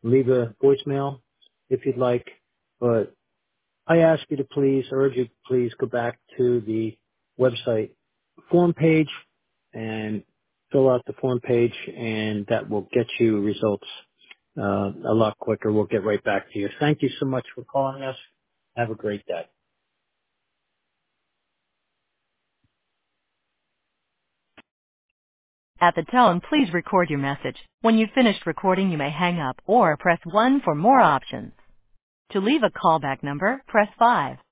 leave a voicemail if you'd like. But I ask you to urge you to please go back to the website form page and fill out the form page, and that will get you results a lot quicker. We'll get right back to you. Thank you so much for calling us. Have a great day. At the tone, please record your message. When you've finished recording, you may hang up or press 1 for more options. To leave a callback number, press 5.